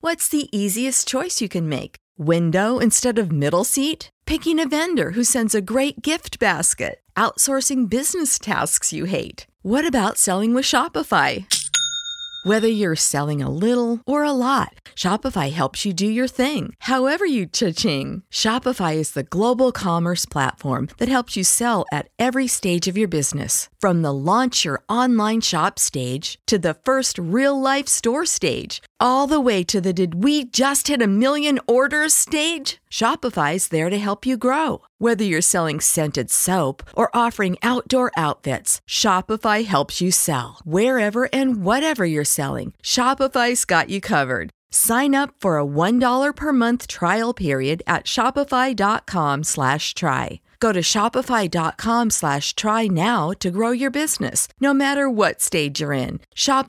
What's the easiest choice you can make? Window instead of middle seat? Picking a vendor who sends a great gift basket? Outsourcing business tasks you hate? What about selling with Shopify? Whether you're selling a little or a lot, Shopify helps you do your thing, however you cha-ching. Shopify is the global commerce platform that helps you sell at every stage of your business. From the launch your online shop stage to the first real-life store stage, all the way to the did we just hit a million orders stage. Shopify's there to help you grow. Whether you're selling scented soap or offering outdoor outfits, Shopify helps you sell. Wherever and whatever you're selling, Shopify's got you covered. Sign up for a $1 per month trial period at shopify.com/try. Go to shopify.com/try now to grow your business, no matter what stage you're in.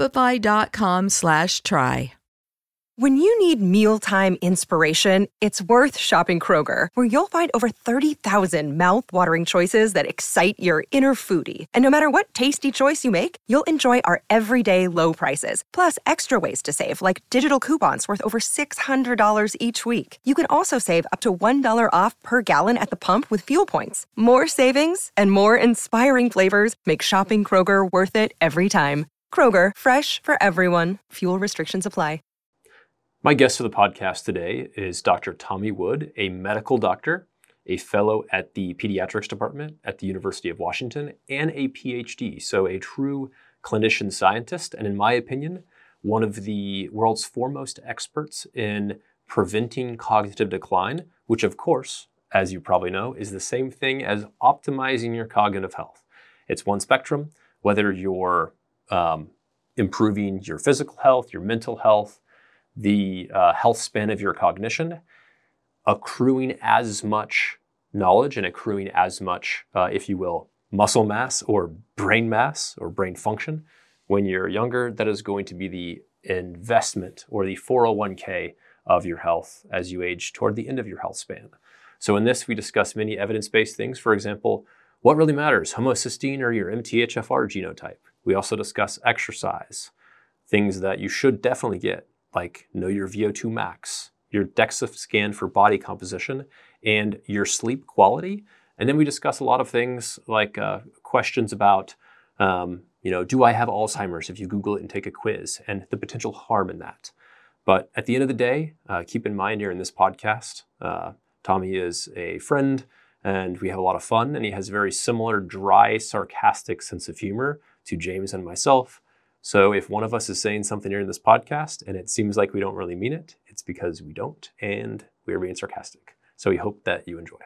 Shopify.com/try. When you need mealtime inspiration, it's worth shopping Kroger, where you'll find over 30,000 mouth-watering choices that excite your inner foodie. And no matter what tasty choice you make, you'll enjoy our everyday low prices, plus extra ways to save, like digital coupons worth over $600 each week. You can also save up to $1 off per gallon at the pump with fuel points. More savings and more inspiring flavors make shopping Kroger worth it every time. Kroger, fresh for everyone. Fuel restrictions apply. My guest for the podcast today is Dr. Tommy Wood, a medical doctor, a fellow at the pediatrics department at the University of Washington, and a PhD, so a true clinician scientist, and in my opinion, one of the world's foremost experts in preventing cognitive decline, which of course, as you probably know, is the same thing as optimizing your cognitive health. It's one spectrum, whether you're improving your physical health, your mental health, the health span of your cognition, accruing as much knowledge and accruing as much, if you will, muscle mass or brain function when you're younger. That is going to be the investment or the 401k of your health as you age toward the end of your health span. So in this, we discuss many evidence-based things. For example, what really matters, homocysteine or your MTHFR genotype. We also discuss exercise, things that you should definitely get, like know your VO2 max, your DEXA scan for body composition, and your sleep quality. And then we discuss a lot of things like questions about, do I have Alzheimer's if you Google it and take a quiz, and the potential harm in that. But at the end of the day, keep in mind here in this podcast, Tommy is a friend and we have a lot of fun, and he has a very similar dry, sarcastic sense of humor to James and myself. So if one of us is saying something here in this podcast and it seems like we don't really mean it, it's because we don't, and we're being sarcastic. So we hope that you enjoy.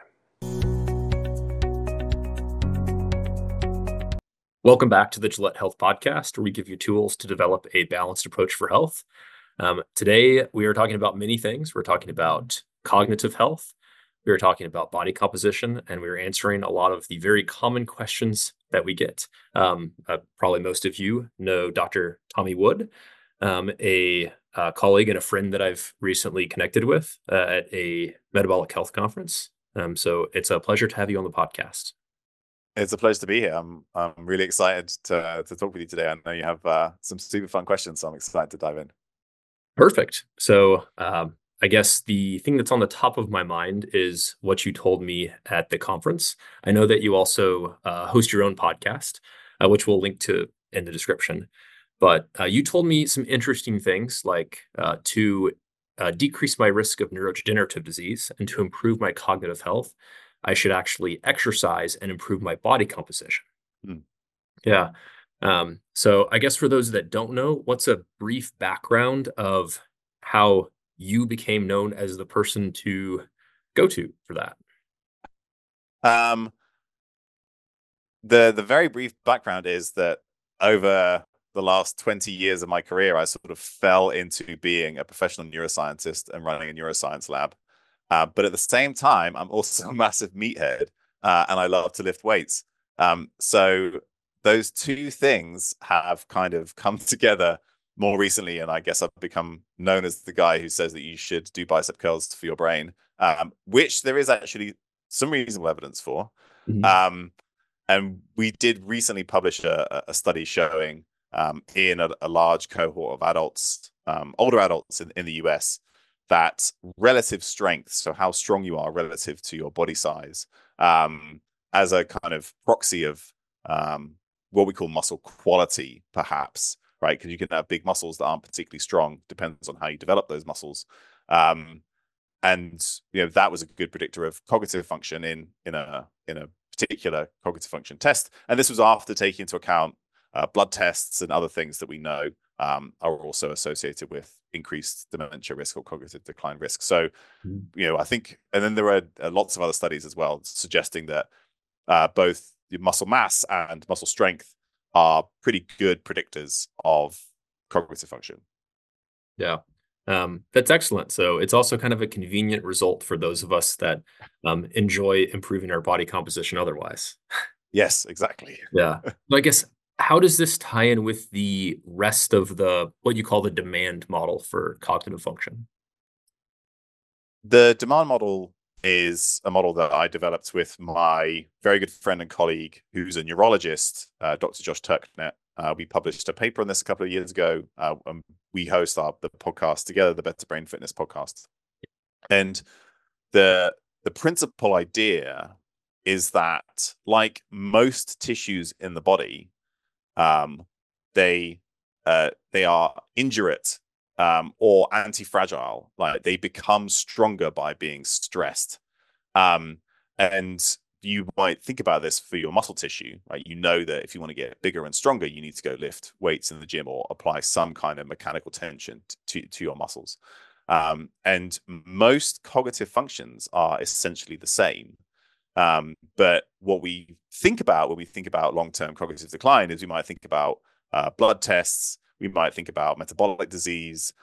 Welcome back to the Gillette Health Podcast, where we give you tools to develop a balanced approach for health. Today, we are talking about many things. We're talking about cognitive health. We are talking about body composition, and we're answering a lot of the very common questions that we get. Probably most of you know Dr. Tommy Wood, a colleague and a friend that I've recently connected with at a metabolic health conference. So it's a pleasure to have you on the podcast. It's a pleasure to be here. I'm really excited to talk with you today. I know you have some super fun questions, so I'm excited to dive in. Perfect. So I guess the thing that's on the top of my mind is what you told me at the conference. I know that you also host your own podcast, which we'll link to in the description. But you told me some interesting things like to decrease my risk of neurodegenerative disease and to improve my cognitive health, I should actually exercise and improve my body composition. Yeah. So I guess for those that don't know, what's a brief background of how you became known as the person to go to for that? The very brief background is that over the last 20 years of my career, I sort of fell into being a professional neuroscientist and running a neuroscience lab. But at the same time, I'm also a massive meathead, and I love to lift weights. So those two things have kind of come together more recently, and I guess I've become known as the guy who says that you should do bicep curls for your brain, which there is actually some reasonable evidence for. And we did recently publish a study showing in a large cohort of adults, older adults in the US, that relative strength, so how strong you are relative to your body size, as a kind of proxy of what we call muscle quality, perhaps, right? Because you can have big muscles that aren't particularly strong, depends on how you develop those muscles. And that was a good predictor of cognitive function in a particular cognitive function test. And this was after taking into account blood tests and other things that we know are also associated with increased dementia risk or cognitive decline risk. So, I think, and then there are lots of other studies as well suggesting that both the muscle mass and muscle strength are pretty good predictors of cognitive function. Yeah. That's excellent. So it's also kind of a convenient result for those of us that enjoy improving our body composition otherwise. Yes, exactly. Yeah. So I guess, how does this tie in with the rest of what you call the demand model for cognitive function? The demand model is a model that I developed with my very good friend and colleague, who's a neurologist, Dr. Josh Turknet. We published a paper on this a couple of years ago. We host the podcast together, the Better Brain Fitness podcast. And the principal idea is that, like most tissues in the body, they are indurate or anti-fragile. Like, they become stronger by being stressed. And you might think about this for your muscle tissue, right? You know that if you want to get bigger and stronger, you need to go lift weights in the gym or apply some kind of mechanical tension to your muscles. And most cognitive functions are essentially the same. But what we think about when we think about long-term cognitive decline is we might think about blood tests, we might think about metabolic disease,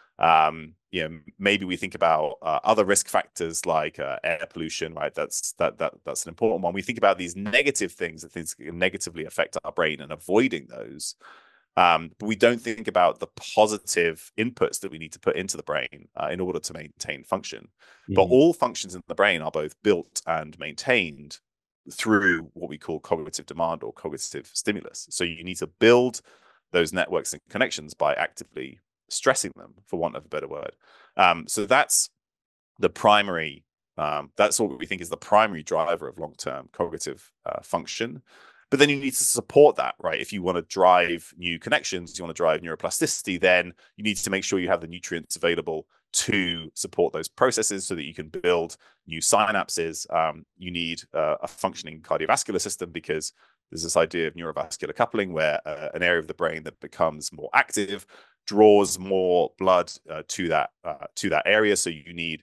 maybe we think about other risk factors like air pollution, right? That's an important one. We think about these negative things that things can negatively affect our brain and avoiding those. But we don't think about the positive inputs that we need to put into the brain in order to maintain function. Mm-hmm. But all functions in the brain are both built and maintained through what we call cognitive demand or cognitive stimulus. So you need to build those networks and connections by actively stressing them, for want of a better word. So that's the primary, that's what we think is the primary driver of long-term cognitive function. But then you need to support that, right? If you want to drive new connections, you want to drive neuroplasticity, then you need to make sure you have the nutrients available to support those processes so that you can build new synapses. You need a functioning cardiovascular system, because there's this idea of neurovascular coupling, where an area of the brain that becomes more active draws more blood to that area. So you need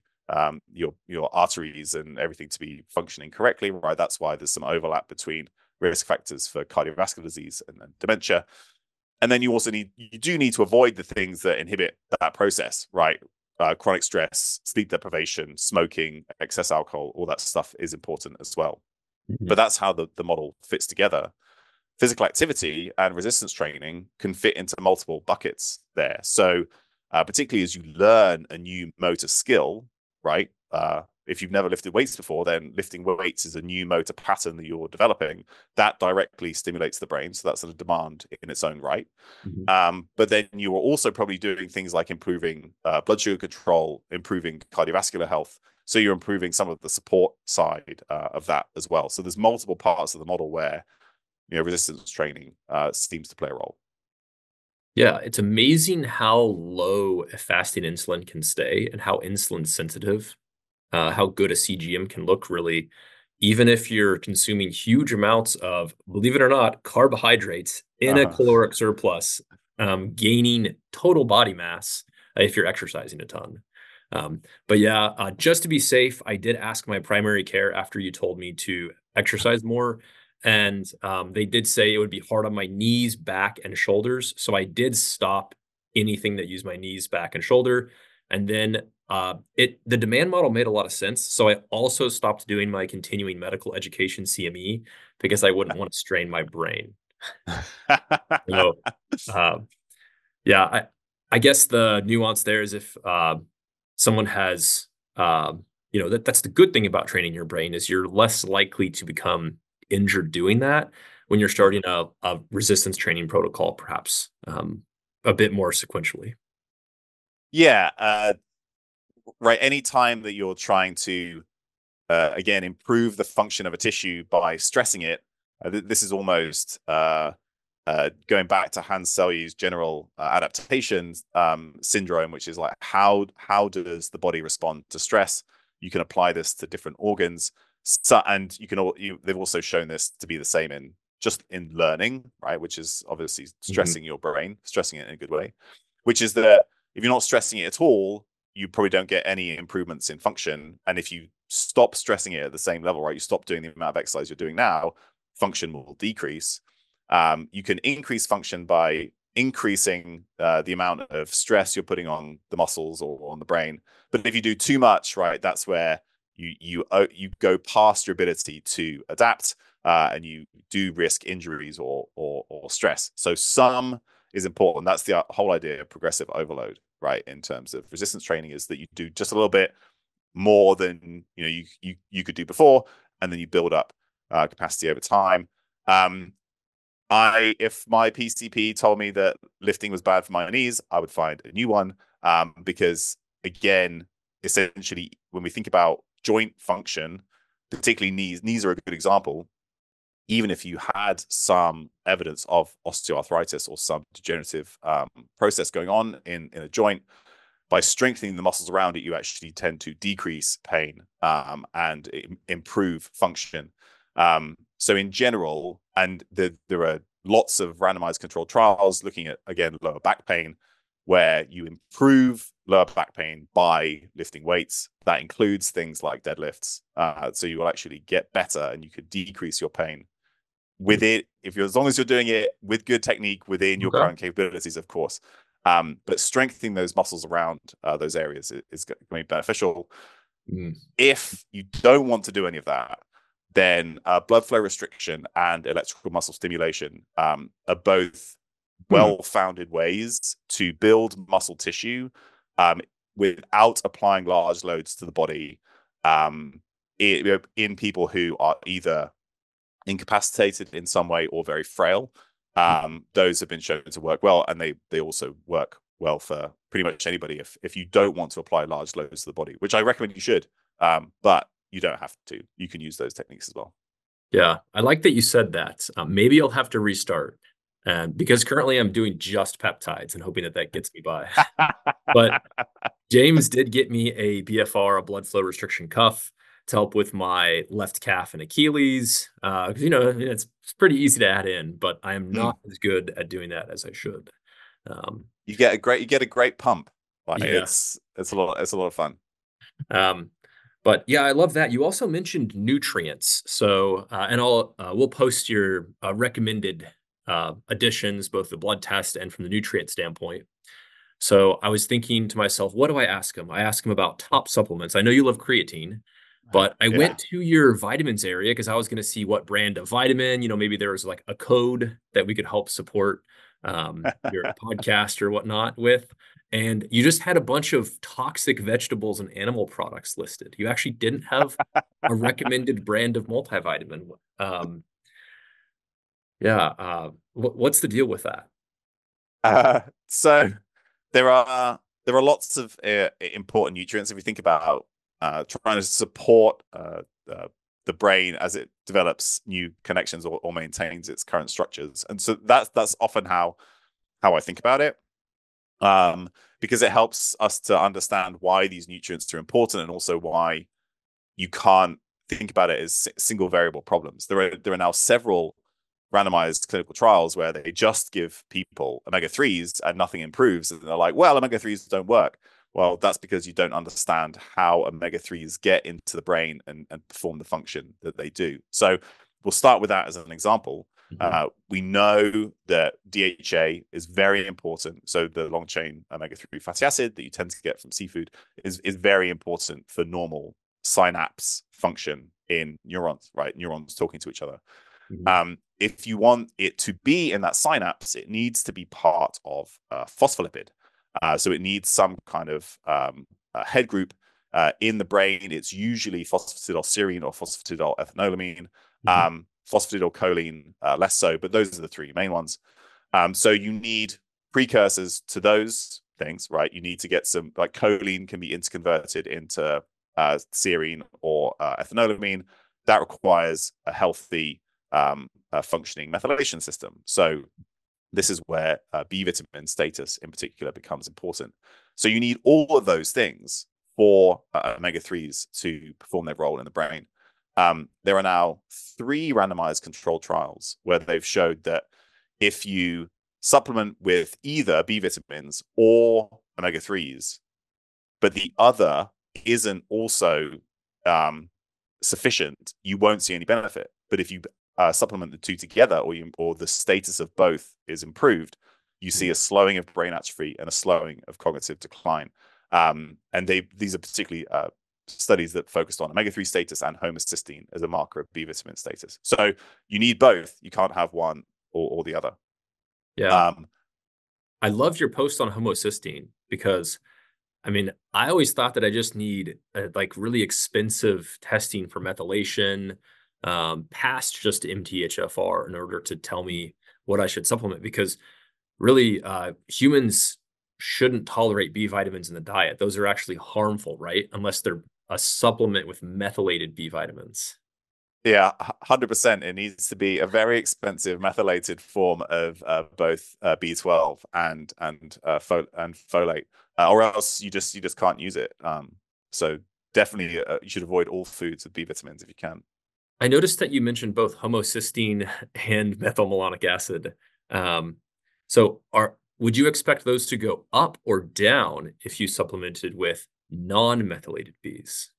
your arteries and everything to be functioning correctly, right? That's why there's some overlap between risk factors for cardiovascular disease and dementia. And then you do need to avoid the things that inhibit that process, right? Chronic stress, sleep deprivation, smoking, excess alcohol, all that stuff is important as well. Mm-hmm. But that's how the model fits together. Physical activity and resistance training can fit into multiple buckets there. So particularly as you learn a new motor skill, right? If you've never lifted weights before, then lifting weights is a new motor pattern that you're developing that directly stimulates the brain. So that's a demand in its own right. Mm-hmm. But then you are also probably doing things like improving blood sugar control, improving cardiovascular health. So you're improving some of the support side of that as well. So there's multiple parts of the model where resistance training seems to play a role. Yeah, it's amazing how low a fasting insulin can stay and how insulin sensitive, how good a CGM can look, really, even if you're consuming huge amounts of, believe it or not, carbohydrates in a caloric surplus, gaining total body mass if you're exercising a ton. But yeah, just to be safe, I did ask my primary care after you told me to exercise more. And they did say it would be hard on my knees, back, and shoulders. So I did stop anything that used my knees, back, and shoulder. And then the demand model made a lot of sense. So I also stopped doing my continuing medical education CME because I wouldn't want to strain my brain. So yeah, I guess the nuance there is if someone has, that's the good thing about training your brain is you're less likely to become injured doing that. when you're starting a resistance training protocol, perhaps a bit more sequentially. Yeah, right. Any time that you're trying to again improve the function of a tissue by stressing it, this is almost going back to Hans Selye's general adaptation syndrome, which is like how does the body respond to stress? You can apply this to different organs, and they've also shown this to be the same in learning, right? Which is obviously stressing your brain, stressing it in a good way. Which is that if you're not stressing it at all, you probably don't get any improvements in function. And if you stop stressing it at the same level, right, you stop doing the amount of exercise you're doing now, function will decrease. You can increase function by increasing the amount of stress you're putting on the muscles or on the brain. But if you do too much, right, that's where you go past your ability to adapt, and you do risk injuries or stress. So some is important. That's the whole idea of progressive overload, right? In terms of resistance training, is that you do just a little bit more than you could do before, and then you build up capacity over time. If my PCP told me that lifting was bad for my knees, I would find a new one, because again, essentially, when we think about joint function, particularly knees are a good example. Even if you had some evidence of osteoarthritis or some degenerative process going on in a joint, by strengthening the muscles around it, you actually tend to decrease pain and improve function. So in general, and there are lots of randomized controlled trials looking at, again, lower back pain, where you improve lower back pain by lifting weights. That includes things like deadlifts. So you will actually get better, and you could decrease your pain with it, as long as you're doing it with good technique within your current capabilities, of course. But strengthening those muscles around those areas is going to be beneficial. If you don't want to do any of that, then blood flow restriction and electrical muscle stimulation are both well-founded ways to build muscle tissue without applying large loads to the body in people who are either incapacitated in some way or very frail. Those have been shown to work well, and they also work well for pretty much anybody if you don't want to apply large loads to the body, which I recommend you should, but you don't have to. You can use those techniques as well. Yeah, I like that you said that. Maybe I'll have to restart, because currently I'm doing just peptides and hoping that gets me by. But James did get me a BFR, a blood flow restriction cuff, to help with my left calf and Achilles. Because it's pretty easy to add in, but I am not as good at doing that as I should. You get a great pump. Like, yeah. It's a lot of fun. But yeah, I love that. You also mentioned nutrients. So, and we'll post your recommended additions, both the blood test and from the nutrient standpoint. So I was thinking to myself, what do I ask him? I ask him about top supplements. I know you love creatine, but I went to your vitamins area because I was going to see what brand of vitamin, maybe there was like a code that we could help support your podcast or whatnot with. And you just had a bunch of toxic vegetables and animal products listed. You actually didn't have a recommended brand of multivitamin. What's the deal with that? So there are lots of important nutrients if you think about trying to support the brain as it develops new connections or maintains its current structures. And so that's often how I think about it, because it helps us to understand why these nutrients are important, and also why you can't think about it as single variable problems. There are now several randomized clinical trials where they just give people omega-3s and nothing improves, and they're like, well, omega-3s don't work. Well, that's because you don't understand how omega-3s get into the brain and perform the function that they do. So we'll start with that as an example. We know that DHA is very important. So the long-chain omega-3 fatty acid that you tend to get from seafood is very important for normal synapse function in neurons, right? Neurons talking to each other. If you want it to be in that synapse, it needs to be part of phospholipid. So it needs some kind of head group in the brain. It's usually phosphatidylserine or phosphatidylethanolamine. Phosphatidylcholine less so, but those are the three main ones. So you need precursors to those things, right? You need to get some, like choline can be interconverted into serine or ethanolamine. That requires a healthy functioning methylation system. So this is where B vitamin status in particular becomes important. So you need all of those things for omega-3s to perform their role in the brain. There are now 3 randomized controlled trials where they've showed that if you supplement with either B vitamins or omega-3s, but the other isn't also sufficient, you won't see any benefit. But if you supplement the two together, or the status of both is improved, you see a slowing of brain atrophy and a slowing of cognitive decline. And these are particularly studies that focused on omega-3 status and homocysteine as a marker of B vitamin status. So you need both. You can't have one or the other. Yeah. I loved your post on homocysteine because, I mean, I always thought that I just need like really expensive testing for methylation past just MTHFR in order to tell me what I should supplement, because really humans shouldn't tolerate B vitamins in the diet. Those are actually harmful, right? Unless they're a supplement with methylated B vitamins. Yeah, 100%. It needs to be a very expensive methylated form of both B12 and folate, or else you just can't use it. So definitely you should avoid all foods with B vitamins if you can. I noticed that you mentioned both homocysteine and methylmalonic acid. Would you expect those to go up or down if you supplemented with non-methylated Bs?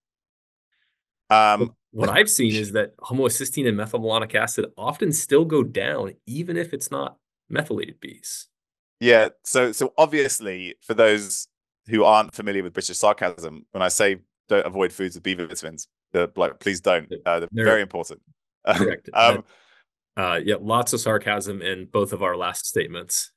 What I've seen is that homocysteine and methylmalonic acid often still go down, even if it's not methylated Bs. Yeah. So obviously, for those who aren't familiar with British sarcasm, when I say don't avoid foods with B vitamins, like please don't. They're very important. Correct. Yeah, lots of sarcasm in both of our last statements.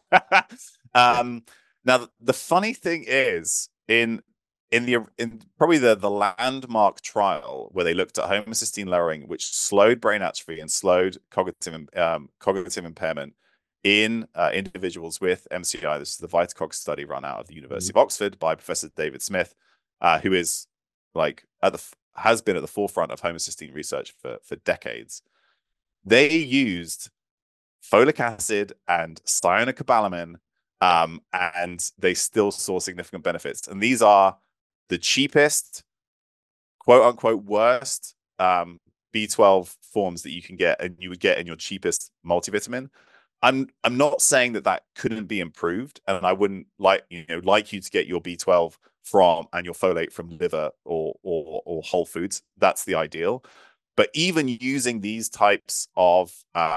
Now, the funny thing is, in probably the landmark trial where they looked at homocysteine lowering, which slowed brain atrophy and slowed cognitive impairment in individuals with MCI. This is the VitaCog study run out of the University of Oxford by Professor David Smith, who is has been at the forefront of homocysteine research for decades. They used folic acid and cyanocobalamin, and they still saw significant benefits. And these are the cheapest, quote unquote, worst B12 forms that you can get, and you would get in your cheapest multivitamin. I'm not saying that couldn't be improved, and I wouldn't like you to get your B12 from and your folate from liver or whole foods. That's the ideal. But even using these types of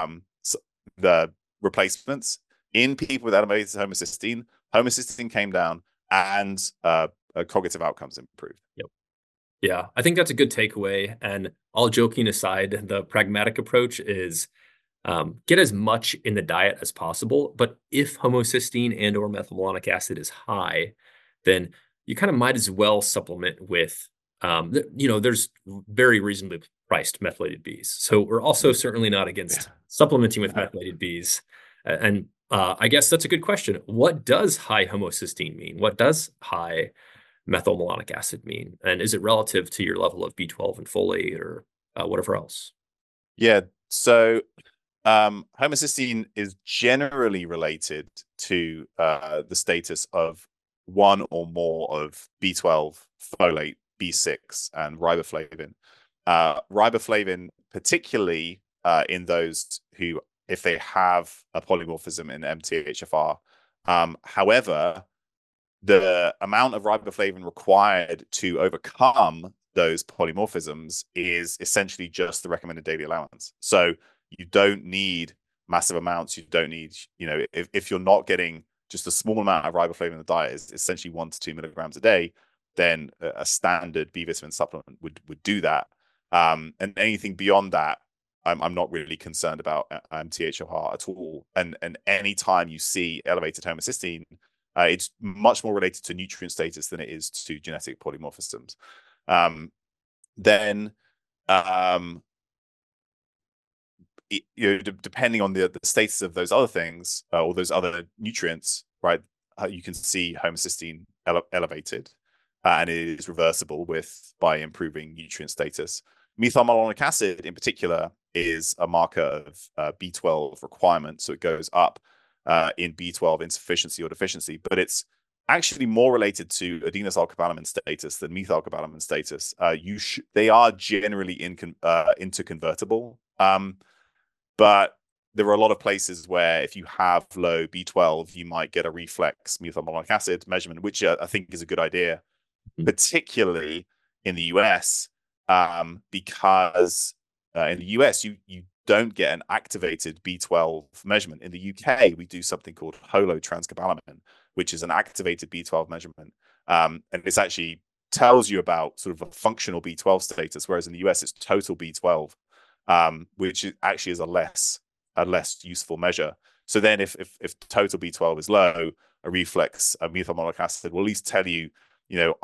the replacements in people with elevated homocysteine came down, and cognitive outcomes improved. Yep. Yeah, I think that's a good takeaway. And all joking aside, the pragmatic approach is get as much in the diet as possible. But if homocysteine and or methylmalonic acid is high, then you kind of might as well supplement with, there's very reasonably priced methylated Bs. So we're also certainly not against supplementing with methylated Bs. And I guess that's a good question. What does high homocysteine mean? What does high methylmalonic acid mean? And is it relative to your level of B12 and folate or whatever else? Yeah. So homocysteine is generally related to the status of one or more of B12, folate, B6, and riboflavin. Riboflavin, particularly in those who, if they have a polymorphism in MTHFR. However, the amount of riboflavin required to overcome those polymorphisms is essentially just the recommended daily allowance. So you don't need massive amounts. You don't need, if you're not getting just a small amount of riboflavin in the diet, is essentially 1 to 2 milligrams a day, then a standard B vitamin supplement would do that. And anything beyond that, I'm not really concerned about MTHFR at all. And any time you see elevated homocysteine, it's much more related to nutrient status than it is to genetic polymorphisms. depending on the status of those other things or those other nutrients, right, you can see homocysteine elevated, and it is reversible by improving nutrient status. Methyl malonic acid, in particular, is a marker of B12 requirement, so it goes up in B12 insufficiency or deficiency, but it's actually more related to adenosylcobalamin status than methylcobalamin status. They are generally interconvertible, but there are a lot of places where if you have low B12, you might get a reflex methylmalonic acid measurement, which I think is a good idea, particularly in the US, because in the US, you don't get an activated B12 measurement. In the UK, we do something called holotranscobalamin, which is an activated B12 measurement. And this actually tells you about sort of a functional B12 status, whereas in the US, it's total B12, which actually is a less useful measure. So then if total B12 is low, a reflex methylmalonic acid will at least tell you, do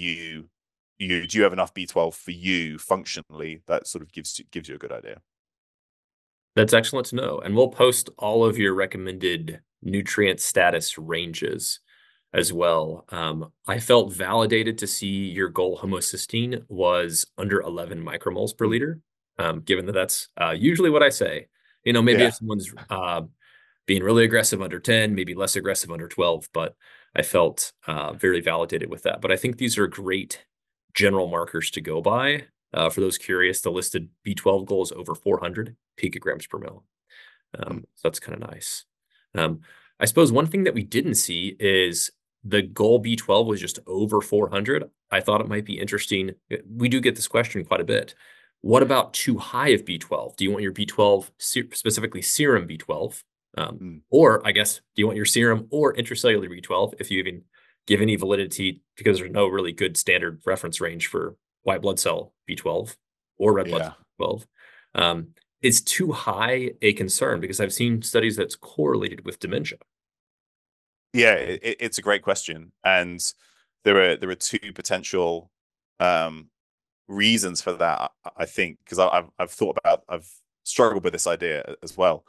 you have enough B12 for you functionally? That sort of gives you a good idea. That's excellent to know. And we'll post all of your recommended nutrient status ranges as well. I felt validated to see your goal homocysteine was under 11 micromoles per liter, given that that's usually what I say. Maybe if someone's being really aggressive under 10, maybe less aggressive under 12, but I felt very validated with that. But I think these are great general markers to go by. For those curious, the listed B12 goal is over 400 picograms per mil. So that's kind of nice. I suppose one thing that we didn't see is the goal B12 was just over 400. I thought it might be interesting. We do get this question quite a bit. What about too high of B12? Do you want your B12, specifically serum B12? Or I guess, do you want your serum or intracellular B12 if you even give any validity, because there's no really good standard reference range for white blood cell B12 or red blood cell B12. Is too high a concern? Because I've seen studies that's correlated with dementia. Yeah, it's a great question, and there are two potential reasons for that. I think because I've struggled with this idea as well.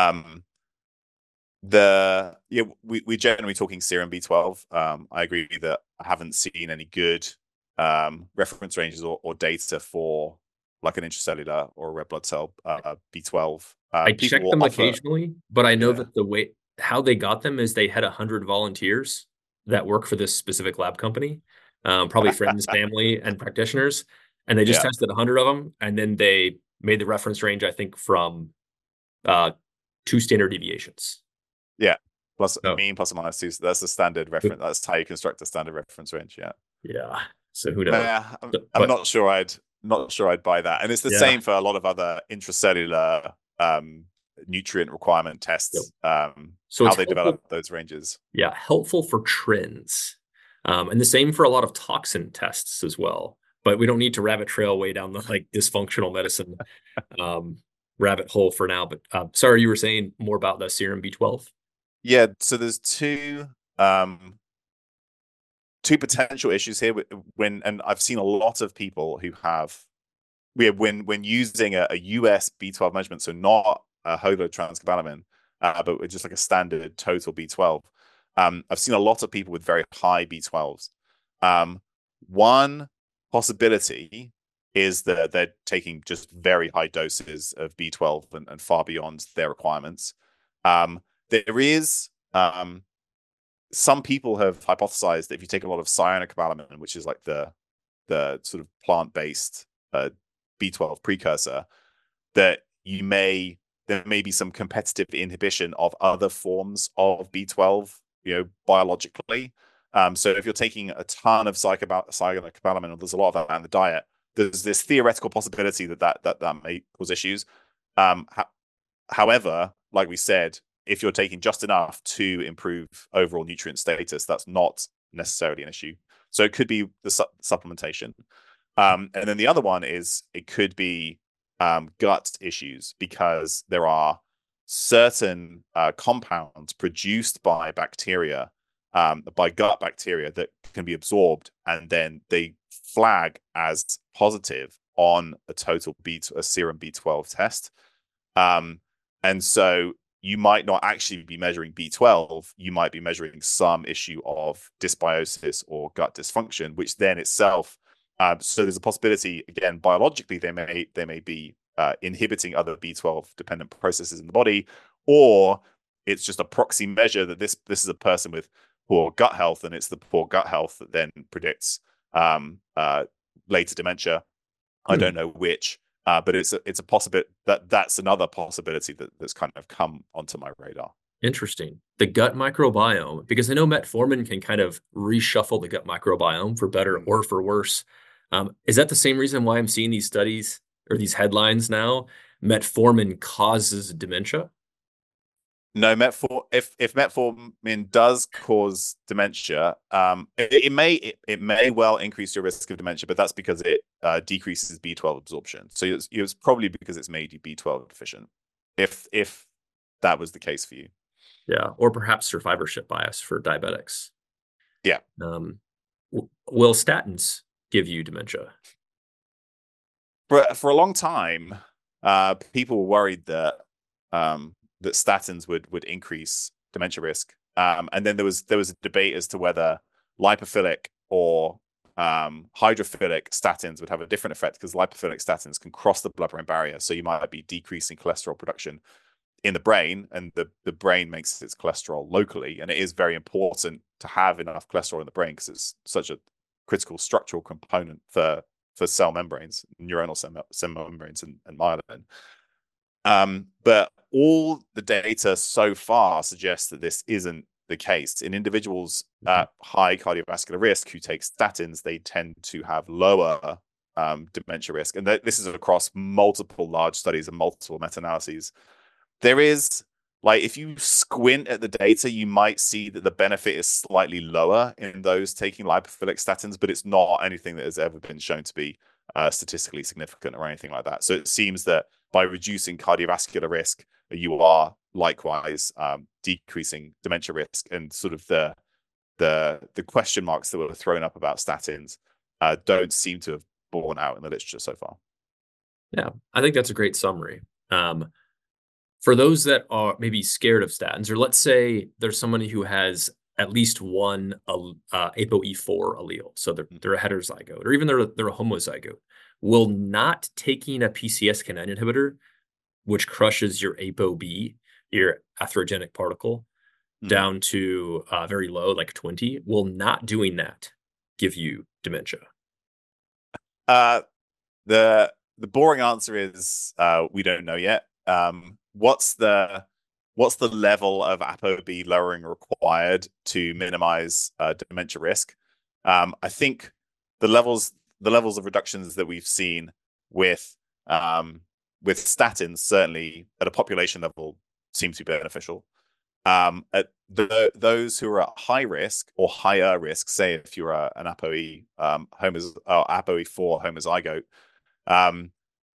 We're generally talking serum B12. I agree that I haven't seen any good reference ranges or data for like an intracellular or a red blood cell B12. I check them occasionally, but I know that how they got them is they had 100 volunteers that work for this specific lab company, probably friends, family, and practitioners, and they just tested 100 of them, and then they made the reference range, I think, from 2 standard deviations. Yeah, mean plus or minus 2. So that's the standard reference. That's how you construct a standard reference range. Yeah. So who knows? I'm not sure I'd buy that. And it's the same for a lot of other intracellular nutrient requirement tests. So how they develop those ranges. Yeah, helpful for trends. And the same for a lot of toxin tests as well. But we don't need to rabbit trail way down the dysfunctional medicine rabbit hole for now. But sorry, you were saying more about the serum B12? Yeah, so there's two potential issues here and I've seen a lot of people who when using a US B12 measurement, so not a holotranscobalamin, but just like a standard total B12. I've seen a lot of people with very high B12s. One possibility is that they're taking just very high doses of B12 and far beyond their requirements. There is some people have hypothesized that if you take a lot of cyanocobalamin, which is like the sort of plant-based B12 precursor, that there may be some competitive inhibition of other forms of B12, biologically. So if you're taking a ton of cyanocobalamin, or there's a lot of that in the diet, there's this theoretical possibility that may cause issues. However, like we said, if you're taking just enough to improve overall nutrient status, that's not necessarily an issue. So it could be the supplementation. And then the other one is it could be gut issues, because there are certain compounds produced by bacteria, by gut bacteria, that can be absorbed, and then they flag as positive on a serum B12 test. And so you might not actually be measuring B12. You might be measuring some issue of dysbiosis or gut dysfunction, which then itself. So there's a possibility, again, biologically, they may be inhibiting other B12 dependent processes in the body, or it's just a proxy measure that this is a person with poor gut health, and it's the poor gut health that then predicts later dementia. I don't know which, but it's a possibility that's another possibility that's kind of come onto my radar. Interesting. The gut microbiome, because I know metformin can kind of reshuffle the gut microbiome for better or for worse. Is that the same reason why I'm seeing these studies or these headlines now? Metformin causes dementia? No, if metformin does cause dementia, it may well increase your risk of dementia, but that's because it decreases B12 absorption. So it's probably because it's made you B12 deficient. If that was the case for you, yeah, or perhaps survivorship bias for diabetics. Yeah. Will statins give you dementia? For a long time, people were worried that that statins would increase dementia risk. And then there was a debate as to whether lipophilic or hydrophilic statins would have a different effect, because lipophilic statins can cross the blood-brain barrier. So you might be decreasing cholesterol production in the brain, and the brain makes its cholesterol locally. And it is very important to have enough cholesterol in the brain because it's such a critical structural component for cell membranes, neuronal cell membranes, and myelin. But all the data so far suggests that this isn't the case. In individuals at high cardiovascular risk who take statins, they tend to have lower dementia risk. And this is across multiple large studies and multiple meta-analyses. There is, like, if you squint at the data, you might see that the benefit is slightly lower in those taking lipophilic statins, but it's not anything that has ever been shown to be statistically significant or anything like that. So it seems that by reducing cardiovascular risk, you are likewise decreasing dementia risk. And sort of the question marks that were thrown up about statins don't seem to have borne out in the literature so far. Yeah, I think that's a great summary. For those that are maybe scared of statins, or let's say there's somebody who has at least one ApoE4 allele, so they're a heterozygote, or even they're a homozygote, will not taking a PCSK9 inhibitor, which crushes your ApoB, your atherogenic particle, down to very low, like 20, will not doing that give you dementia? The boring answer is we don't know yet. What's the level of ApoB lowering required to minimize dementia risk? I think the levels of reductions that we've seen with statins, certainly at a population level, seem to be beneficial. At those who are at high risk or higher risk, say if you're an ApoE ApoE4 homozygote,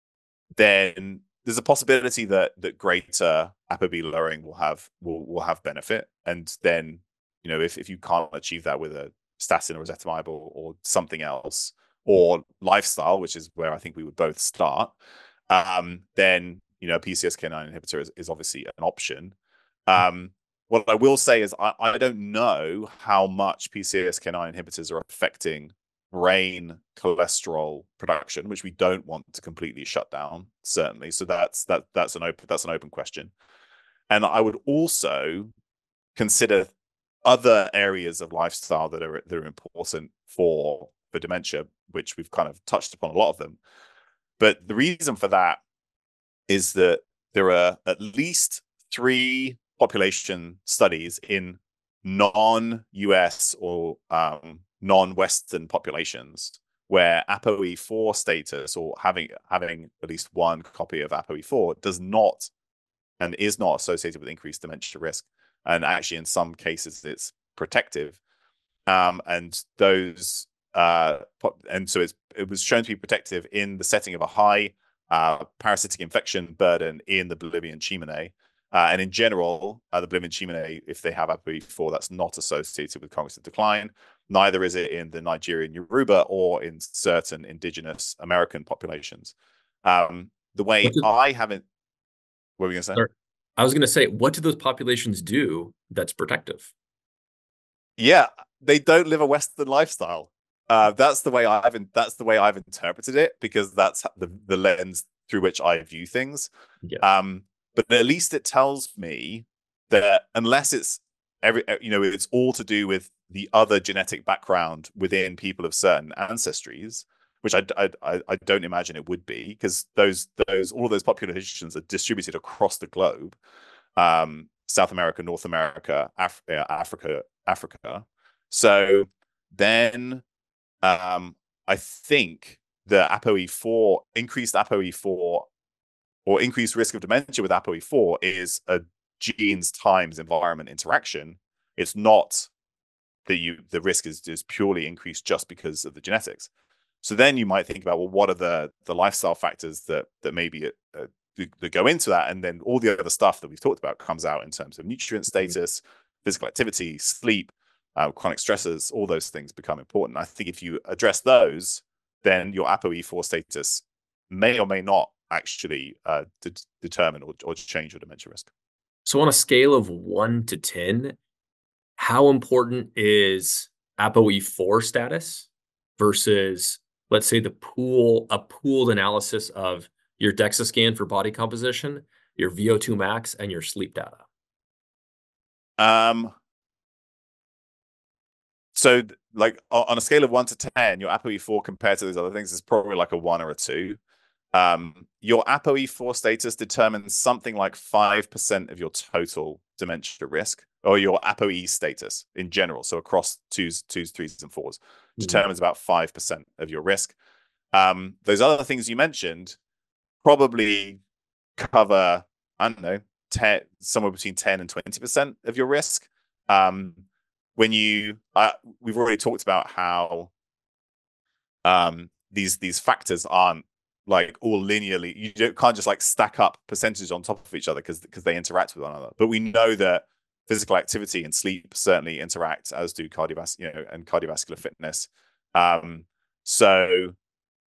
then there's a possibility that greater ApoB lowering will have benefit. And then, if you can't achieve that with a statin or ezetimibe or something else, or lifestyle, which is where I think we would both start, then PCSK9 inhibitor is obviously an option. What I will say is I don't know how much PCSK9 inhibitors are affecting brain cholesterol production, which we don't want to completely shut down, certainly. So that's an open question. And I would also consider other areas of lifestyle that are important for dementia, which we've kind of touched upon a lot of them. But the reason for that is that there are at least 3 population studies in non-US or non-Western populations where ApoE4 status, or having at least one copy of ApoE4, does not and is not associated with increased dementia risk. And actually, in some cases, it's protective. And those and so it was shown to be protective in the setting of a high parasitic infection burden in the Bolivian Chimene. And in general, the Bolivian Chimene, if they have ApoE4, that's not associated with cognitive decline. Neither is it in the Nigerian Yoruba or in certain indigenous American populations. The way I haven't... What were we going to say? Or I was going to say, what do those populations do that's protective? Yeah, they don't live a Western lifestyle. That's the way I've interpreted it, because that's the lens through which I view things. Yeah. But at least it tells me that unless it's it's all to do with the other genetic background within people of certain ancestries, which I don't imagine it would be, because all of those populations are distributed across the globe, South America, North America, Africa. So then I think the ApoE4, increased ApoE4 or increased risk of dementia with ApoE4 is a genes times environment interaction. It's not that the risk is purely increased just because of the genetics. So then you might think about, well, what are the lifestyle factors that maybe that go into that, and then all the other stuff that we've talked about comes out in terms of nutrient status, physical activity, sleep, chronic stressors. All those things become important. I think if you address those, then your ApoE4 status may or may not actually determine or change your dementia risk. So on a scale of 1 to 10, how important is ApoE4 status versus, let's say, a pooled analysis of your DEXA scan for body composition, your VO2 max, and your sleep data? So like on a scale of 1 to 10, your ApoE4 compared to those other things is probably like a 1 or a 2. Your ApoE4 status determines something like 5% of your total dementia risk, or your ApoE status in general. So across 2s, 3s, and 4s, determines about 5% of your risk. Those other things you mentioned probably cover, I don't know, somewhere between 10 and 20% of your risk. We've already talked about how these factors aren't like all linearly. You can't just like stack up percentages on top of each other because they interact with one another. But we know that physical activity and sleep certainly interact, as do cardiovascular fitness. So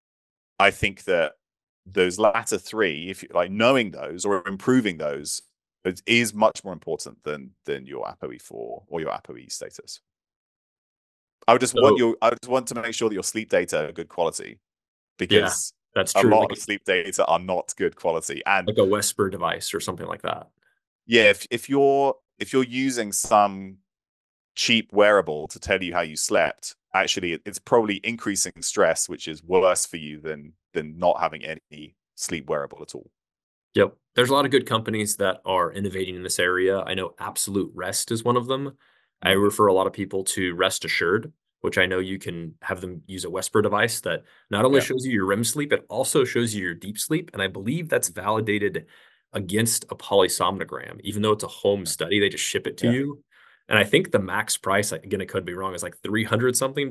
I think that those latter three, if you like, knowing those or improving those, is much more important than your ApoE4 or your ApoE status. I would just want to make sure that your sleep data are good quality, because that's a true. lot of sleep data are not good quality, and like a Whisper device or something like that. Yeah, if you're using some cheap wearable to tell you how you slept, actually it's probably increasing stress, which is worse for you than not having any sleep wearable at all. Yep. There's a lot of good companies that are innovating in this area. I know Absolute Rest is one of them. I refer a lot of people to Rest Assured, which I know you can have them use a Whisper device that not only shows you your REM sleep, it also shows you your deep sleep. And I believe that's validated against a polysomnogram. Even though it's a home study, they just ship it to you. And I think the max price, again, it could be wrong, is like $300 something.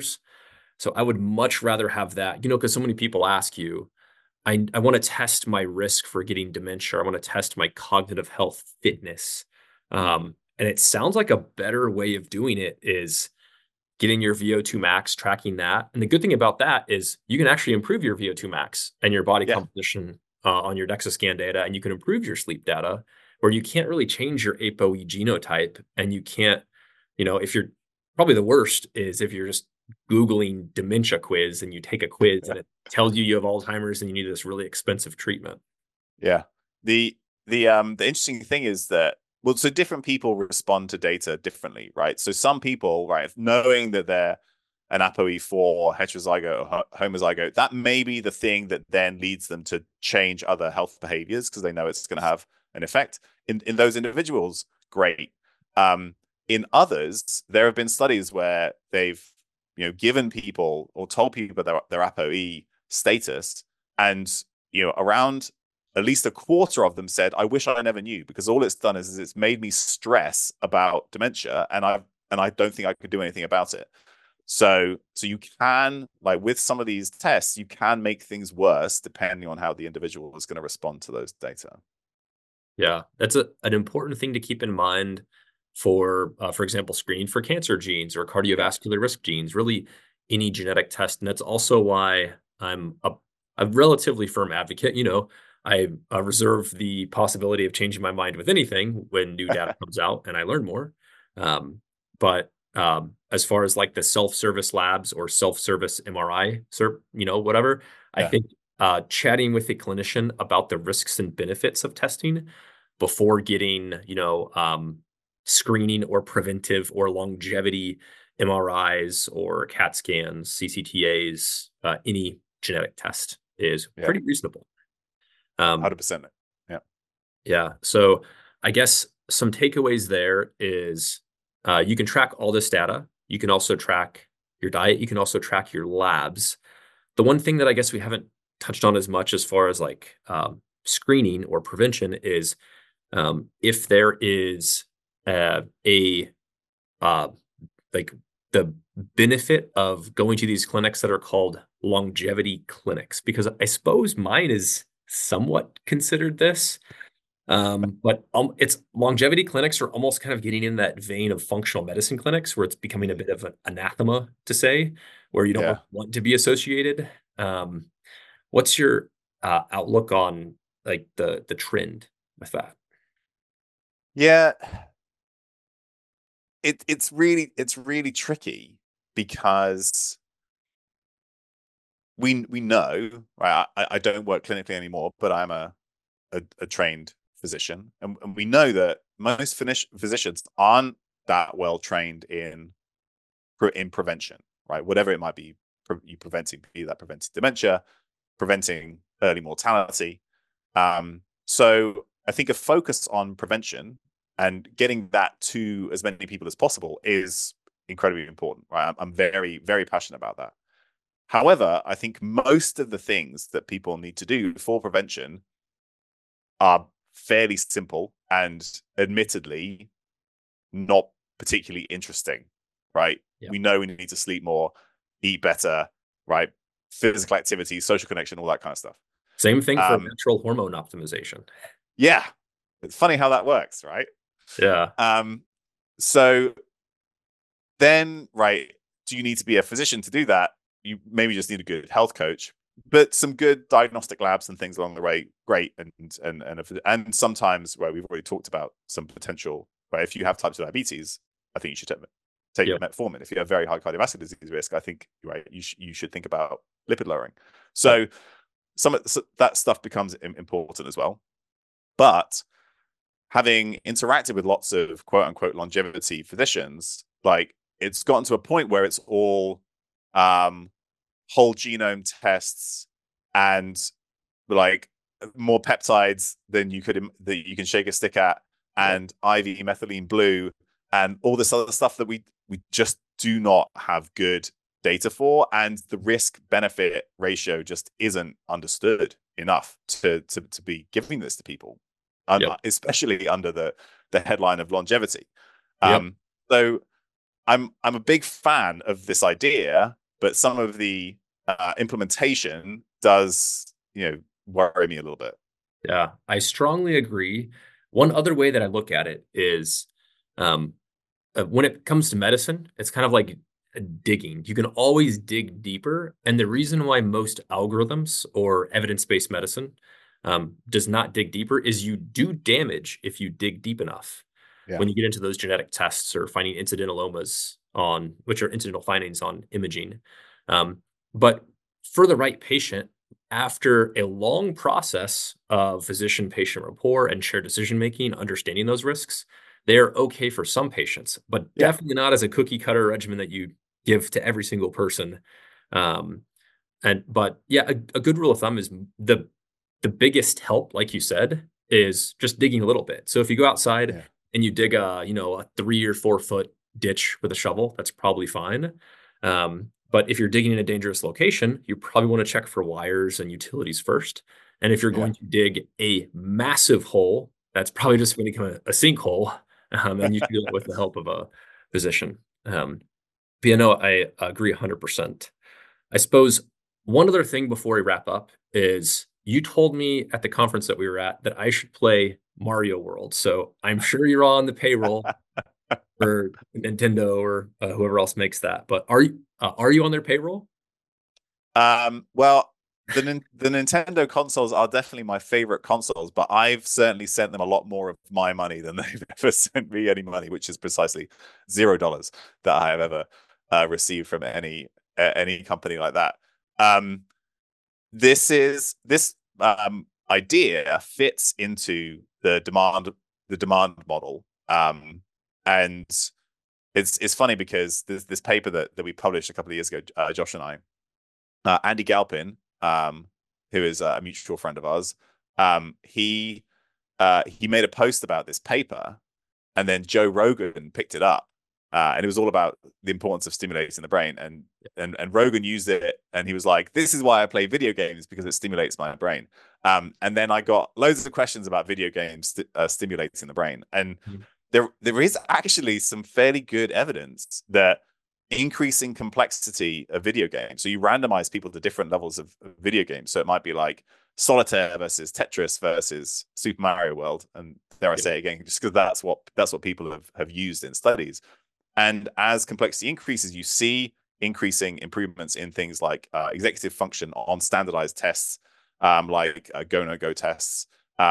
So I would much rather have that, because so many people ask you, I want to test my risk for getting dementia. I want to test my cognitive health, fitness. And it sounds like a better way of doing it is getting your VO2 max, tracking that. And the good thing about that is you can actually improve your VO2 max and your body composition on your DEXA scan data, and you can improve your sleep data, where you can't really change your ApoE genotype. And you can't, if you're probably the worst is if you're just Googling dementia quiz and you take a quiz and it tells you have Alzheimer's and you need this really expensive treatment. Yeah. The interesting thing is that, so different people respond to data differently, right? So some people, right, knowing that they're an ApoE4 heterozygote or homozygote, that may be the thing that then leads them to change other health behaviors because they know it's going to have an effect in those individuals. Great. In others, there have been studies where they've given people or told people their ApoE status, and around at least a quarter of them said, "I wish I never knew, because all it's done is it's made me stress about dementia, and I don't think I could do anything about it." So you can, like with some of these tests, you can make things worse depending on how the individual is going to respond to those data. Yeah, that's an important thing to keep in mind for example, screening for cancer genes or cardiovascular risk genes, really any genetic test. And that's also why I'm a relatively firm advocate. I reserve the possibility of changing my mind with anything when new data comes out and I learn more. But as far as like the self-service labs or self-service MRI, whatever, I Yeah. think chatting with a clinician about the risks and benefits of testing before getting, screening or preventive or longevity MRIs or CAT scans, CCTAs, any genetic test is Yeah. pretty reasonable. 100%. Yeah. Yeah. So I guess some takeaways there is you can track all this data. You can also track your diet. You can also track your labs. The one thing that I guess we haven't touched on as much as far as like screening or prevention is if there is a like the benefit of going to these clinics that are called longevity clinics, because I suppose mine is somewhat considered this. But it's longevity clinics are almost kind of getting in that vein of functional medicine clinics where it's becoming a bit of an anathema to say, where you don't Yeah. really want to be associated. What's your outlook on like the trend with that? Yeah. It's really tricky because we know, right? I don't work clinically anymore, but I'm a trained physician, and we know that most physicians aren't that well trained in prevention, right? Whatever it might be, you preventing, be that preventing dementia, preventing early mortality. So I think a focus on prevention and getting that to as many people as possible is incredibly important, right? I'm very, very passionate about that. However, I think most of the things that people need to do for prevention are fairly simple and admittedly not particularly interesting, right? Yeah. We know we need to sleep more, eat better, right? Physical activity, social connection, all that kind of stuff. Same thing for natural hormone optimization. Yeah. It's funny how that works, right? Yeah. So then, right, do you need to be a physician to do that? You maybe just need a good health coach, but some good diagnostic labs and things along the way, great. And sometimes, right, we've already talked about some potential, right? If you have type 2 diabetes, I think you should take Yep. metformin. If you have very high cardiovascular disease risk, I think, right, you should think about lipid lowering. So some of that stuff becomes important as well. But having interacted with lots of quote unquote longevity physicians, like it's gotten to a point where it's all whole genome tests and like more peptides than you can shake a stick at, and IV methylene blue and all this other stuff that we just do not have good data for, and the risk benefit ratio just isn't understood enough to be giving this to people, especially under the headline of longevity. So I'm a big fan of this idea, but some of the implementation does, worry me a little bit. Yeah, I strongly agree. One other way that I look at it is when it comes to medicine, it's kind of like digging. You can always dig deeper. And the reason why most algorithms or evidence-based medicine does not dig deeper is you do damage if you dig deep enough. Yeah. When you get into those genetic tests or finding incidentalomas which are incidental findings on imaging. But for the right patient, after a long process of physician-patient rapport and shared decision-making, understanding those risks, they're okay for some patients, but definitely not as a cookie cutter regimen that you give to every single person. But a good rule of thumb is the biggest help, like you said, is just digging a little bit. So if you go outside and you dig a 3 or 4 foot ditch with a shovel, that's probably fine. But if you're digging in a dangerous location, you probably want to check for wires and utilities first. And if you're going to dig a massive hole, that's probably just going to become a sinkhole. And you should do it with the help of a physician. I agree 100%. I suppose one other thing before we wrap up is you told me at the conference that we were at that I should play Mario World. So I'm sure you're on the payroll for Nintendo or whoever else makes that. But are you on their payroll? Well, the Nintendo consoles are definitely my favorite consoles, but I've certainly sent them a lot more of my money than they've ever sent me any money, which is precisely $0 that I have ever received from any company like that. This idea fits into the demand model, and it's funny because this paper that we published a couple of years ago, Josh and I, Andy Galpin, who is a mutual friend of ours, he made a post about this paper, and then Joe Rogan picked it up, and it was all about the importance of stimulating the brain. And Rogan used it, and he was like, "This is why I play video games, because it stimulates my brain." And then I got loads of questions about video games stimulating the brain, and there is actually some fairly good evidence that increasing complexity of video games. So you randomize people to different levels of video games. So it might be like Solitaire versus Tetris versus Super Mario World, and dare I say it again, just because that's what people have used in studies. And as complexity increases, you see increasing improvements in things like executive function on standardized tests, like go-no-go tests,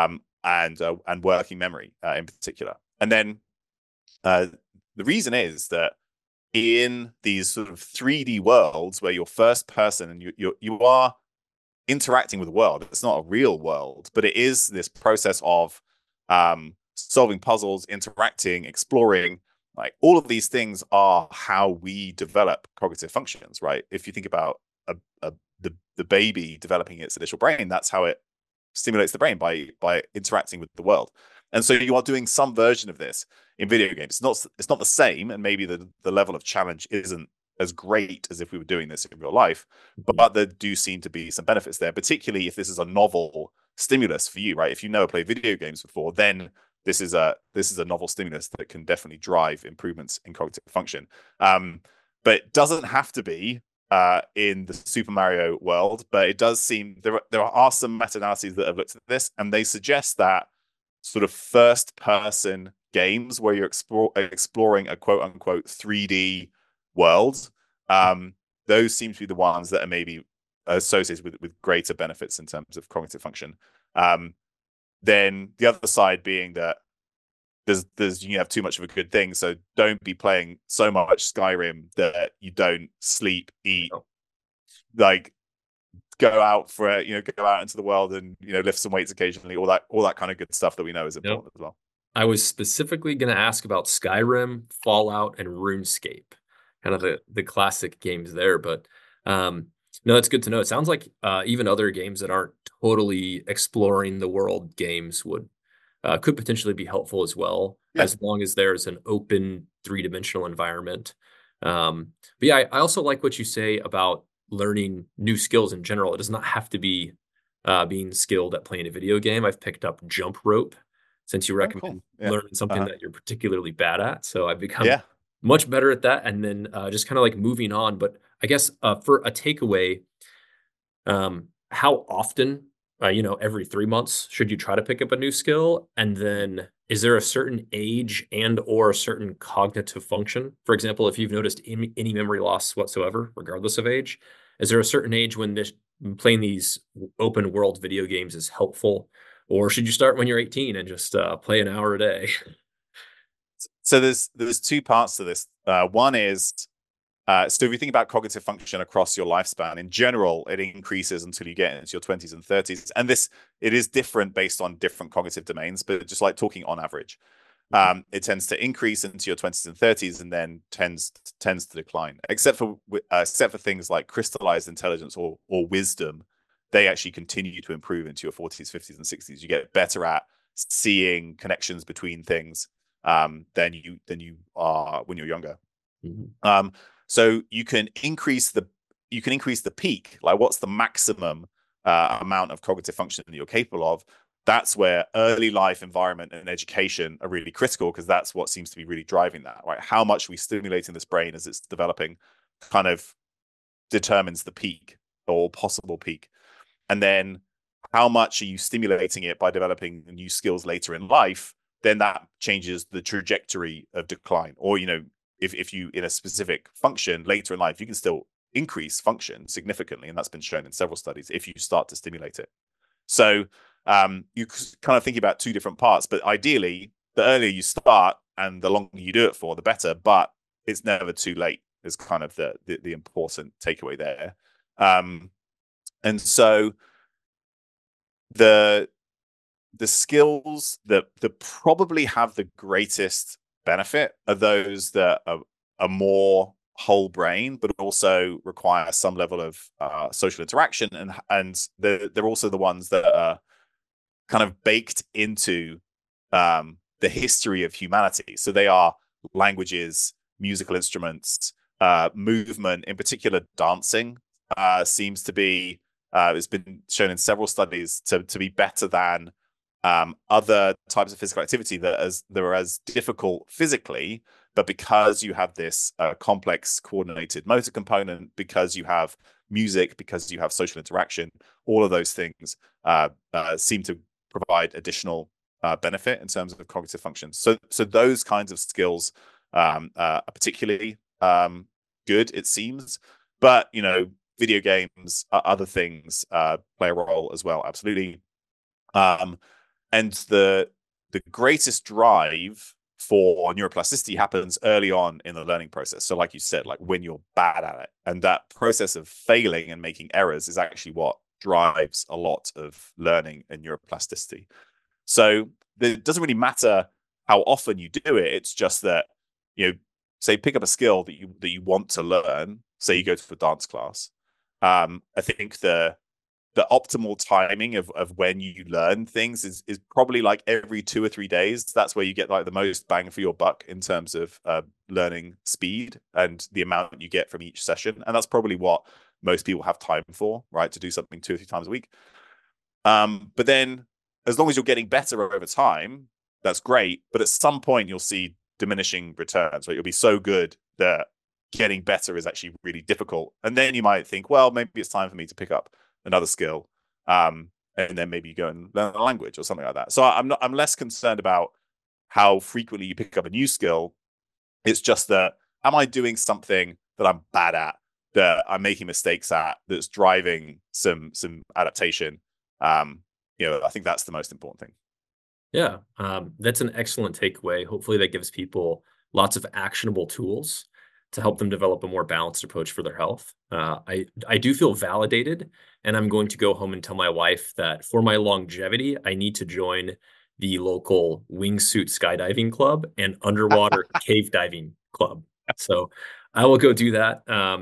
and working memory in particular. And then the reason is that in these sort of 3D worlds where you're first person and you are interacting with the world, it's not a real world, but it is this process of solving puzzles, interacting, exploring. Like all of these things are how we develop cognitive functions, right? If you think about the baby developing its initial brain, that's how it stimulates the brain, by interacting with the world. And so you are doing some version of this in video games. It's not the same, and maybe the level of challenge isn't as great as if we were doing this in real life, but there do seem to be some benefits there, particularly if this is a novel stimulus for you, right? If you never played video games before, then this is a novel stimulus that can definitely drive improvements in cognitive function. But it doesn't have to be in the Super Mario world, but it does seem there are some meta-analyses that have looked at this, and they suggest that sort of first-person games where you're exploring a quote-unquote 3D world, those seem to be the ones that are maybe associated with greater benefits in terms of cognitive function. Then the other side being that there's you have too much of a good thing, so don't be playing so much Skyrim that you don't sleep, eat, like go out into the world and lift some weights occasionally, all that kind of good stuff that we know is important as well. I was specifically going to ask about Skyrim, Fallout, and RuneScape, kind of the classic games there. But no, that's good to know. It sounds like even other games that aren't totally exploring the world games could potentially be helpful as well, as long as there's an open 3-dimensional environment. But yeah, I also like what you say about learning new skills in general. It does not have to be being skilled at playing a video game. I've picked up jump rope since you recommend learning something that you're particularly bad at. So I've become much better at that. And then just kind of like moving on. But I guess for a takeaway, how often, every 3 months, should you try to pick up a new skill? And then is there a certain age and or a certain cognitive function? For example, if you've noticed any memory loss whatsoever, regardless of age, is there a certain age when playing these open world video games is helpful? Or should you start when you're 18 and just play an hour a day? So there's two parts to this. One is, so if you think about cognitive function across your lifespan, in general, it increases until you get into your 20s and 30s. And it is different based on different cognitive domains, but just like talking on average, it tends to increase into your 20s and 30s and then tends to decline, except for things like crystallized intelligence or wisdom. They actually continue to improve into your 40s, 50s, and 60s. You get better at seeing connections between things than you are when you're younger. Mm-hmm. So you can increase the peak. Like, what's the maximum amount of cognitive function that you're capable of? That's where early life environment and education are really critical, because that's what seems to be really driving that, right? How much we stimulating this brain as it's developing kind of determines the peak or possible peak. And then how much are you stimulating it by developing new skills later in life? Then that changes the trajectory of decline. Or, if you in a specific function later in life, you can still increase function significantly, and that's been shown in several studies if you start to stimulate it. So you kind of think about two different parts, but ideally, the earlier you start and the longer you do it for, the better. But it's never too late. Is kind of the important takeaway there. And so the skills that probably have the greatest benefit are those that are more whole brain, but also require some level of social interaction, and they're also the ones that are kind of baked into the history of humanity. So they are languages, musical instruments, movement, in particular dancing, seems to be, it's been shown in several studies to be better than other types of physical activity that are as difficult physically, but because you have this complex coordinated motor component, because you have music, because you have social interaction, all of those things seem to provide additional benefit in terms of cognitive function. So those kinds of skills are particularly good, it seems. But, video games, other things play a role as well, absolutely. And the greatest drive for neuroplasticity happens early on in the learning process. So like you said, like when you're bad at it, and that process of failing and making errors is actually what drives a lot of learning and neuroplasticity. So it doesn't really matter how often you do it. It's just that, say pick up a skill that you want to learn. Say you go to a dance class. I think the optimal timing of when you learn things is probably like every 2 or 3 days. That's where you get like the most bang for your buck in terms of learning speed and the amount you get from each session. And that's probably what most people have time for, right? To do something 2 or 3 times a week. But then as long as you're getting better over time, that's great. But at some point you'll see diminishing returns, right? You'll be so good that getting better is actually really difficult. And then you might think, well, maybe it's time for me to pick up another skill. And then maybe you go and learn a language or something like that. So I'm less concerned about how frequently you pick up a new skill. It's just that, am I doing something that I'm bad at, that I'm making mistakes at, that's driving some adaptation? I think that's the most important thing. Yeah, that's an excellent takeaway. Hopefully that gives people lots of actionable tools to help them develop a more balanced approach for their health. I do feel validated, and I'm going to go home and tell my wife that for my longevity, I need to join the local wingsuit skydiving club and underwater cave diving club. So I will go do that.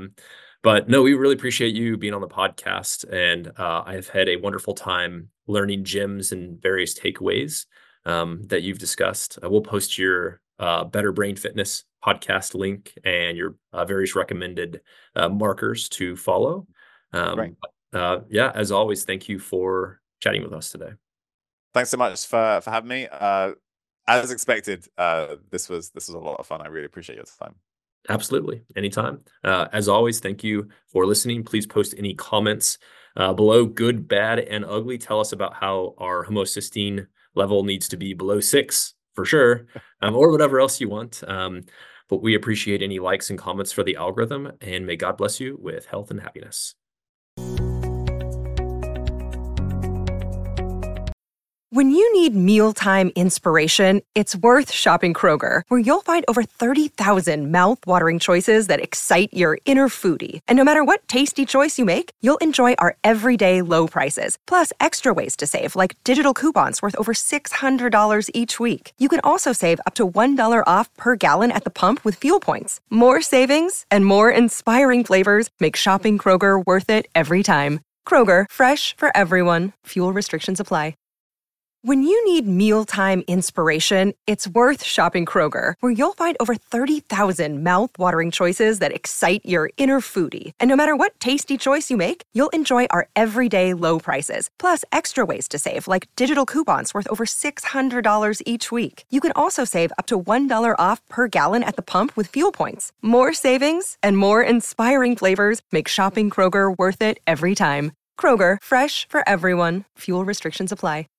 But no, we really appreciate you being on the podcast, and I've had a wonderful time learning gems and various takeaways that you've discussed. I will post your Better Brain Fitness podcast link and your various recommended markers to follow. Right. As always, thank you for chatting with us today. Thanks so much for having me. As expected, this was a lot of fun. I really appreciate your time. Absolutely. Anytime. As always, thank you for listening. Please post any comments below, good, bad, and ugly. Tell us about how our homocysteine level needs to be below 6 for sure, or whatever else you want. But we appreciate any likes and comments for the algorithm, and may God bless you with health and happiness. When you need mealtime inspiration, it's worth shopping Kroger, where you'll find over 30,000 mouth-watering choices that excite your inner foodie. And no matter what tasty choice you make, you'll enjoy our everyday low prices, plus extra ways to save, like digital coupons worth over $600 each week. You can also save up to $1 off per gallon at the pump with fuel points. More savings and more inspiring flavors make shopping Kroger worth it every time. Kroger, fresh for everyone. Fuel restrictions apply. When you need mealtime inspiration, it's worth shopping Kroger, where you'll find over 30,000 mouth-watering choices that excite your inner foodie. And no matter what tasty choice you make, you'll enjoy our everyday low prices, plus extra ways to save, like digital coupons worth over $600 each week. You can also save up to $1 off per gallon at the pump with fuel points. More savings and more inspiring flavors make shopping Kroger worth it every time. Kroger, fresh for everyone. Fuel restrictions apply.